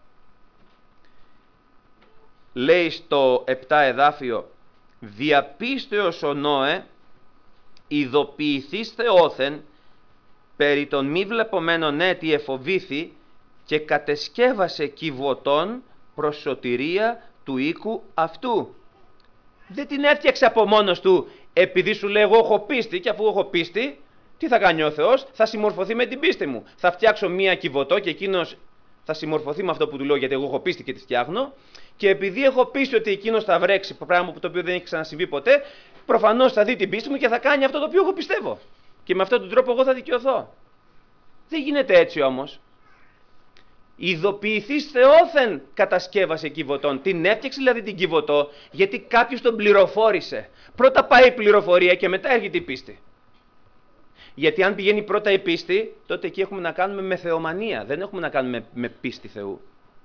Λέει στο 7 εδάφιο, «Διαπίστεως ο Νόε, ειδοποιηθείς Θεόθεν, περί των μη βλεπομένων έτη εφοβήθη και κατεσκεύασε κυβωτών προς σωτηρία του οίκου αυτού». Δεν την έφτιαξε από μόνος του επειδή σου λέει εγώ έχω πίστη και αφού έχω πίστη, τι θα κάνει ο Θεός? Θα συμμορφωθεί με την πίστη μου. Θα φτιάξω μία κυβωτό και εκείνος θα συμμορφωθεί με αυτό που του λέω γιατί εγώ έχω πίστη και τη φτιάχνω. Και επειδή έχω πίστη ότι εκείνος θα βρέξει, πράγμα το οποίο δεν έχει ξανασυμβεί ποτέ, προφανώς θα δει την πίστη μου και θα κάνει αυτό το οποίο εγώ πιστεύω. Και με αυτόν τον τρόπο εγώ θα δικαιωθώ. Δεν γίνεται έτσι όμως. Ειδοποιηθείς Θεόθεν κατασκεύασε κυβωτών. Την έφτιαξε δηλαδή την κυβωτό γιατί κάποιος τον πληροφόρησε. Πρώτα πάει η πληροφορία και μετά έρχεται η πίστη. Γιατί αν πηγαίνει πρώτα η πίστη, τότε εκεί έχουμε να κάνουμε με θεομανία. Δεν έχουμε να κάνουμε με πίστη Θεού.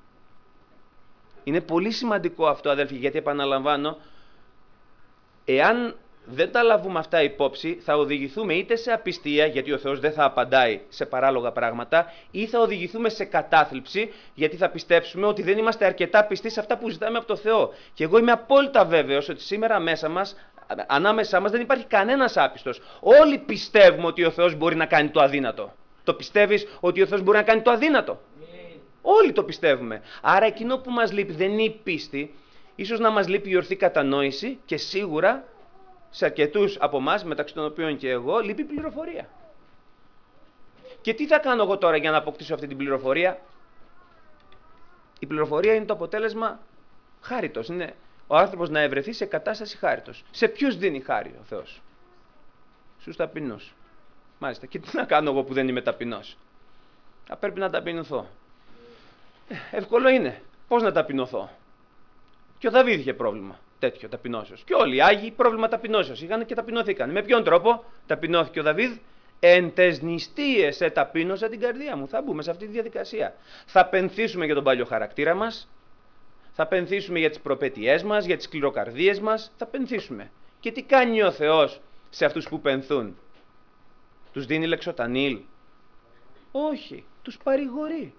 Είναι πολύ σημαντικό αυτό, αδέλφοι, γιατί επαναλαμβάνω, εάν δεν τα λάβουμε αυτά υπόψη, θα οδηγηθούμε είτε σε απιστία, γιατί ο Θεός δεν θα απαντάει σε παράλογα πράγματα, ή θα οδηγηθούμε σε κατάθλιψη, γιατί θα πιστέψουμε ότι δεν είμαστε αρκετά πιστοί σε αυτά που ζητάμε από το Θεό. Και εγώ είμαι απόλυτα βέβαιος ότι σήμερα ανάμεσά μας δεν υπάρχει κανένας άπιστος. Όλοι πιστεύουμε ότι ο Θεός μπορεί να κάνει το αδύνατο. Το πιστεύεις ότι ο Θεός μπορεί να κάνει το αδύνατο? Όλοι το πιστεύουμε. Άρα εκείνο που μας λείπει δεν είναι η πίστη, ίσως να μας λείπει η ορθή κατανόηση και σίγουρα σε αρκετούς από εμάς, μεταξύ των οποίων και εγώ, λείπει πληροφορία. Και τι θα κάνω εγώ τώρα για να αποκτήσω αυτή την πληροφορία? Η πληροφορία είναι το αποτέλεσμα χάριτος. Είναι ο άνθρωπος να ευρεθεί σε κατάσταση χάριτος. Σε ποιους δίνει χάρη ο Θεός? Στους ταπεινούς. Μάλιστα. Και τι να κάνω εγώ που δεν είμαι ταπεινός? Πρέπει να ταπεινωθώ. Εύκολο είναι. Πώς να ταπεινωθώ? Και ο Δαβίδ είχε πρόβλημα τέτοιο ταπεινώσεως. Και όλοι οι Άγιοι πρόβλημα ταπεινώσεως είχαν και ταπεινώθηκαν. Με ποιον τρόπο ταπεινώθηκε ο Δαβίδ? Εν τες νηστείες εταπείνωσα την καρδία μου. Θα μπούμε σε αυτή τη διαδικασία. Θα πενθήσουμε για τον παλιό χαρακτήρα μας. Θα πενθήσουμε για τις προπαιτειές μας, για τις σκληροκαρδίες μας. Θα πενθήσουμε. Και τι κάνει ο Θεός σε αυτούς που πενθούν? Τους δίνει λεξοτανήλ? Όχι. Τους παρηγορεί.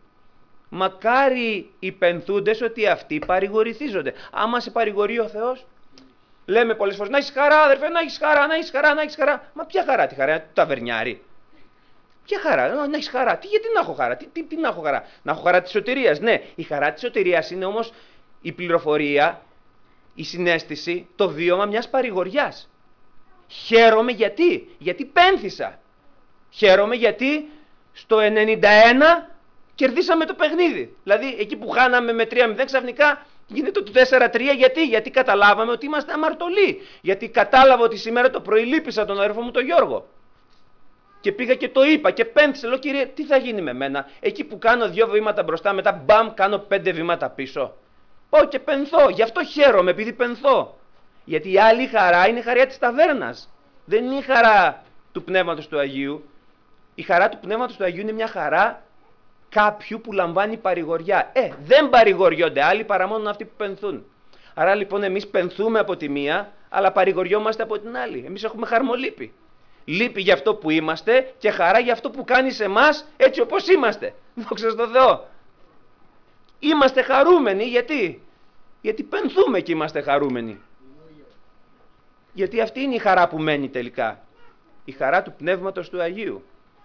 Μακάρι οι πενθούντες ότι αυτοί παρηγορηθίζονται. Άμα σε παρηγορεί ο Θεός, Λέμε πολλές φορές, να έχεις χαρά αδερφέ, να έχεις χαρά, να έχεις χαρά, να έχεις χαρά. Μα ποια χαρά, τη χαρά του ταβερνιάρη. Ποια χαρά, να έχεις χαρά, γιατί να έχω χαρά, τι να έχω χαρά. Να έχω χαρά της σωτηρίας, ναι. Η χαρά της σωτηρίας είναι όμως η πληροφορία, η συναίσθηση, το βίωμα μιας παρηγοριάς. Χαίρομαι γιατί πένθησα. Χαίρομαι γιατί στο 91 κερδίσαμε το παιχνίδι. Δηλαδή εκεί που χάναμε με 3-0 ξαφνικά γίνεται το 4-3. Γιατί καταλάβαμε ότι είμαστε αμαρτωλοί. Γιατί κατάλαβα ότι σήμερα το πρωί λύπησα τον αδερφό μου τον Γιώργο. Και πήγα και το είπα και πένθησα. Λέω, Κύριε, τι θα γίνει με μένα. Εκεί που κάνω 2 βήματα μπροστά, μετά μπαμ, κάνω 5 βήματα πίσω. Πάω και πενθώ. Γι' αυτό χαίρομαι, επειδή πενθώ. Γιατί η άλλη χαρά είναι η χαρά της ταβέρνας. Δεν είναι η χαρά του Πνεύματος του Αγίου. Η χαρά του Πνεύματος του Αγίου είναι μια χαρά κάποιου που λαμβάνει παρηγοριά. Δεν παρηγοριόνται άλλοι παρά μόνο αυτοί που πενθούν. Άρα λοιπόν εμείς πενθούμε από τη μία, αλλά παρηγοριόμαστε από την άλλη. Εμείς έχουμε χαρμολύπη. Λύπη για αυτό που είμαστε και χαρά για αυτό που κάνει σε εμάς έτσι όπως είμαστε. Δόξα τω Θεώ. Είμαστε χαρούμενοι γιατί πενθούμε και είμαστε χαρούμενοι. Γιατί αυτή είναι η χαρά που μένει τελικά. Η χαρά του Πνεύματος του Αγίου.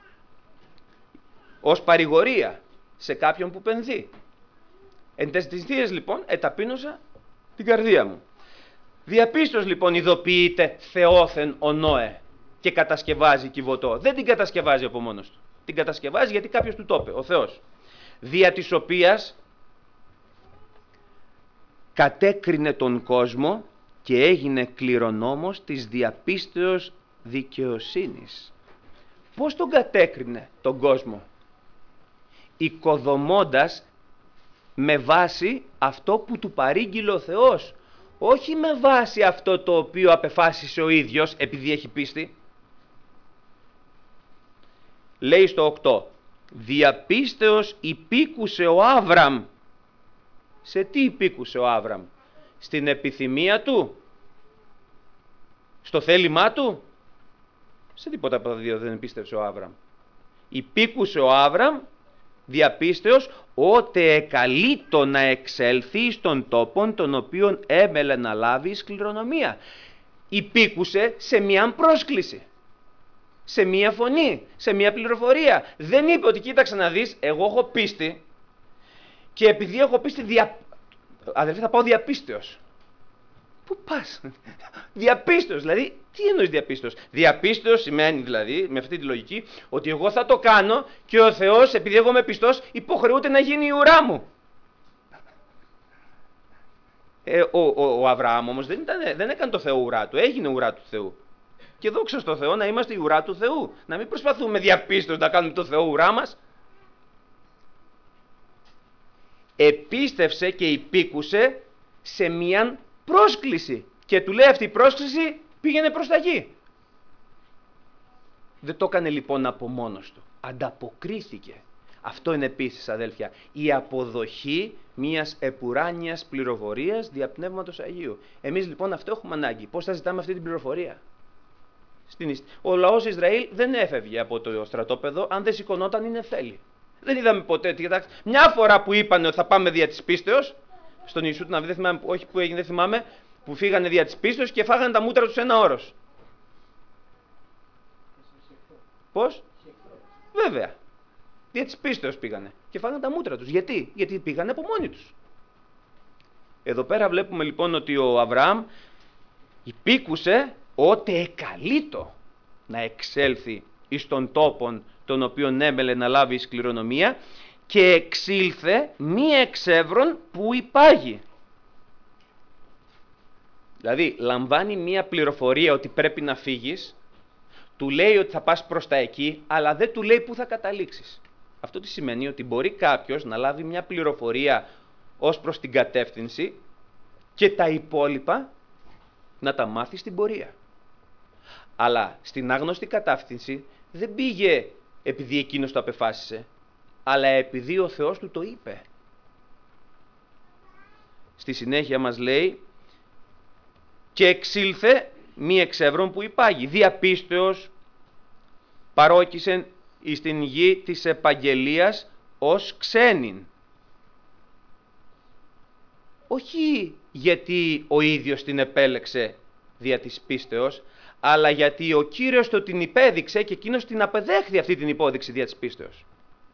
Ως παρηγορία σε κάποιον που πενθεί. Εν τες τις θείες λοιπόν εταπείνωσα την καρδία μου. Διαπίστως λοιπόν ειδοποιείται Θεόθεν ο Νόε και κατασκευάζει κυβωτό. Δεν την κατασκευάζει από μόνος του. Την κατασκευάζει γιατί κάποιος του το είπε, ο Θεός. Δια της οποίας κατέκρινε τον κόσμο και έγινε κληρονόμος της διαπίστεως δικαιοσύνης. Πώς τον κατέκρινε τον κόσμο? Οικοδομώντας με βάση αυτό που του παρήγγειλε ο Θεός. Όχι με βάση αυτό το οποίο απεφάσισε ο ίδιος επειδή έχει πίστη. Λέει στο 8. Διαπίστεως υπήκουσε ο Άβραμ. Σε τι υπήκουσε ο Άβραμ? Στην επιθυμία του? Στο θέλημά του? Σε τίποτα από τα δύο δεν πίστευσε ο Άβραμ. Υπήκουσε ο Άβραμ διαπίστεως ότε εκαλείτο να εξέλθει στον τόπον τον οποίον έμελε να λάβει εις κληρονομία. Υπήκουσε σε μια πρόσκληση, σε μια φωνή, σε μια πληροφορία. Δεν είπε ότι κοίταξε να δεις, εγώ έχω πίστη και επειδή έχω πίστη αδελφέ θα πάω διαπίστεως. Πού πας? Διαπίστεως, δηλαδή, τι εννοείς διαπίστεως? Διαπίστεως σημαίνει δηλαδή, με αυτή τη λογική, ότι εγώ θα το κάνω και ο Θεός, επειδή εγώ είμαι πιστός, υποχρεούται να γίνει η ουρά μου. Ο Αβραάμ όμως δεν έκανε το Θεό ουρά του, έγινε ουρά του Θεού. Και δόξα στο Θεό να είμαστε η ουρά του Θεού. Να μην προσπαθούμε διαπίστεως να κάνουμε το Θεό ουρά μας. Επίστευσε και υπήκουσε σε μίαν πρόσκληση. Και του λέει αυτή η πρόσκληση πήγαινε προς τα γη. Δεν το έκανε λοιπόν από μόνος του. Ανταποκρίθηκε. Αυτό είναι επίσης αδέλφια η αποδοχή μιας επουράνιας πληροφορίας δια Πνεύματος Αγίου. Εμείς λοιπόν αυτό έχουμε ανάγκη. Πώς θα ζητάμε αυτή την πληροφορία? Ο λαός Ισραήλ δεν έφευγε από το στρατόπεδο αν δεν σηκωνόταν είναι θέλει. Δεν είδαμε ποτέ. Κοιτάξτε, μια φορά που είπαν ότι θα πάμε δια της πίστεως, στον Ιησού δεν θυμάμαι, όχι που έγινε, δεν θυμάμαι, που φύγανε δια της πίστεως και φάγανε τα μούτρα τους ένα όρος. Πώς? Βέβαια. Δια της πίστεως πήγανε και φάγανε τα μούτρα τους. Γιατί πήγανε από μόνοι τους. Εδώ πέρα βλέπουμε λοιπόν ότι ο Αβραάμ υπήκουσε ότε εκαλείτο να εξέλθει εις των τόπων τον οποίον έμελε να λάβει εις κληρονομία και εξήλθε μη εξεύρων που υπάγει. Δηλαδή λαμβάνει μία πληροφορία ότι πρέπει να φύγεις, του λέει ότι θα πας προς τα εκεί, αλλά δεν του λέει πού θα καταλήξεις. Αυτό τι σημαίνει? Ότι μπορεί κάποιος να λάβει μια πληροφορία ως προς την κατεύθυνση και τα υπόλοιπα να τα μάθει στην πορεία. Αλλά στην άγνωστη κατεύθυνση δεν πήγε επειδή εκείνος το απεφάσισε, αλλά επειδή ο Θεός του το είπε. Στη συνέχεια μας λέει και εξήλθε μη εξεύρων που υπάγει. Διαπίστεως παρόκησεν εις την γη της επαγγελίας ως ξένην. Όχι γιατί ο ίδιος την επέλεξε δια της πίστεως, αλλά γιατί ο Κύριος το την υπέδειξε και εκείνος την απεδέχθη αυτή την υπόδειξη δια της πίστεως.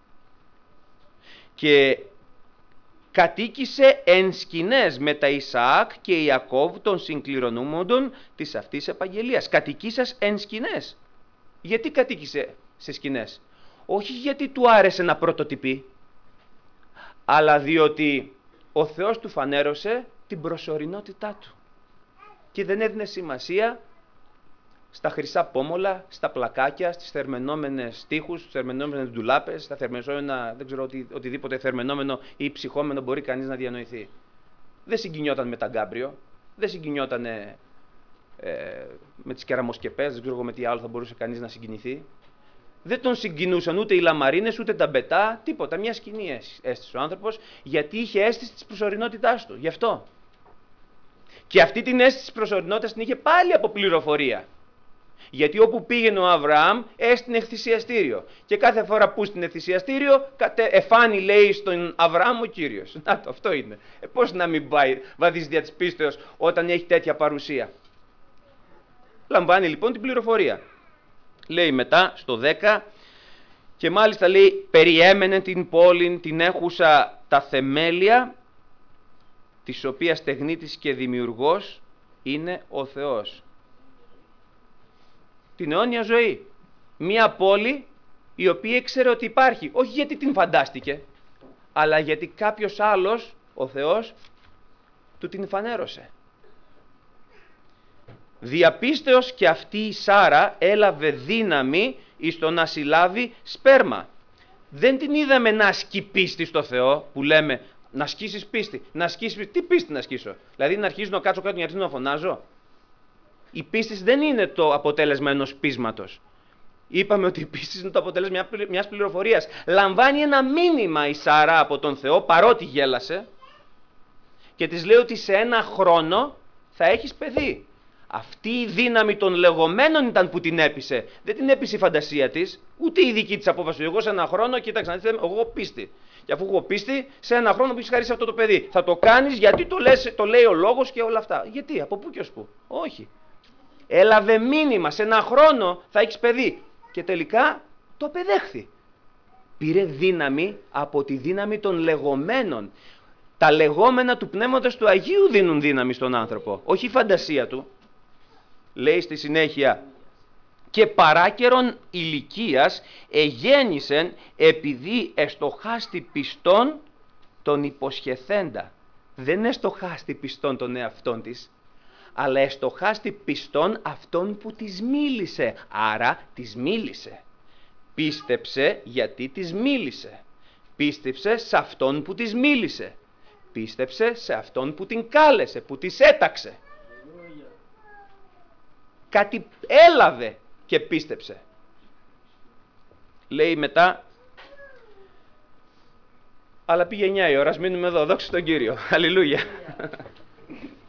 Και κατοίκησε εν σκηνές με τα Ισαάκ και Ιακώβ των συγκληρονούμοντων της αυτής επαγγελίας. Κατοικήσας εν σκηνές. Γιατί κατοίκησε σε σκηνές? Όχι γιατί του άρεσε να πρωτοτυπεί, αλλά διότι ο Θεός του φανέρωσε την προσωρινότητά του. Και δεν έδινε σημασία στα χρυσά πόμολα, στα πλακάκια, στις θερμαινόμενες τείχους, στις θερμαινόμενες ντουλάπες, στα θερμαινόμενα, δεν ξέρω, οτιδήποτε θερμαινόμενο ή ψυχόμενο μπορεί κανείς να διανοηθεί. Δεν συγκινιόταν με τα γκάμπριο, δεν συγκινιόταν με τις κεραμοσκεπές, δεν ξέρω εγώ με τι άλλο θα μπορούσε κανείς να συγκινηθεί. Δεν τον συγκινούσαν ούτε οι λαμαρίνες, ούτε τα μπετά, τίποτα. Μια σκηνή έστησε ο άνθρωπος, γιατί είχε αίσθηση της προσωρινότητάς του. Γι' αυτό. Και αυτή την αίσθηση της προσωρινότητας την είχε πάλι από πληροφορία. Γιατί όπου πήγαινε ο Αβραάμ, έστεινε θυσιαστήριο. Και κάθε φορά που έστεινε θυσιαστήριο, εφάνει, λέει, στον Αβραάμ ο Κύριος. Να το, αυτό είναι. Πώς να μην πάει βαδίσει δια της πίστεως όταν έχει τέτοια παρουσία? Λαμβάνει λοιπόν την πληροφορία. Λέει μετά στο 10, και μάλιστα λέει, περιέμενε την πόλη, την έχουσα τα θεμέλια, της οποίας τεχνίτης και δημιουργός είναι ο Θεός. Την αιώνια ζωή. Μία πόλη η οποία ήξερε ότι υπάρχει, όχι γιατί την φαντάστηκε, αλλά γιατί κάποιος άλλος, ο Θεός, του την φανέρωσε. Διαπίστεως και αυτή η Σάρα έλαβε δύναμη εις το να συλλάβει σπέρμα. Δεν την είδαμε να ασκεί πίστη στο Θεό, που λέμε να ασκήσεις πίστη. Να ασκήσεις πίστη. Τι πίστη να ασκήσω? Δηλαδή να αρχίζω να κάτσω κάτω και να αρχίζω να φωνάζω? Η πίστη δεν είναι το αποτέλεσμα ενός πείσματος. Είπαμε ότι η πίστη είναι το αποτέλεσμα μιας πληροφορίας. Λαμβάνει ένα μήνυμα η Σάρα από τον Θεό, παρότι γέλασε, και της λέει ότι σε ένα χρόνο θα έχεις παιδί. Αυτή η δύναμη των λεγόμενων ήταν που την έπεισε. Δεν την έπεισε η φαντασία της, ούτε η δική της απόφαση. Εγώ σε ένα χρόνο, κοίταξε να δείτε, εγώ πίστη. Και αφού έχω πίστη, σε ένα χρόνο που έχεις χαρίσει αυτό το παιδί, θα το κάνεις γιατί το λέει ο λόγος και όλα αυτά. Γιατί, από πού και ως πού? Όχι. Έλαβε μήνυμα, σε ένα χρόνο θα έχεις παιδί. Και τελικά το απεδέχθη. Πήρε δύναμη από τη δύναμη των λεγόμενων. Τα λεγόμενα του Πνεύματος του Αγίου δίνουν δύναμη στον άνθρωπο, όχι η φαντασία του. Λέει στη συνέχεια, και παράκαιρον ηλικίας εγέννησεν επειδή εστοχάστη πιστών τον υποσχεθέντα. Δεν εστοχάστη πιστών των εαυτών της, αλλά εστοχάστη πιστών αυτών που της μίλησε. Άρα της μίλησε. Πίστεψε γιατί της μίλησε. Πίστεψε σε αυτόν που της μίλησε. Πίστεψε σε αυτόν που την κάλεσε, που της έταξε. Κάτι έλαβε και πίστεψε. Λέει μετά, αλλά πήγε 9 η ώρα, ας μείνουμε εδώ, δόξα στον Κύριο. Αλληλούια.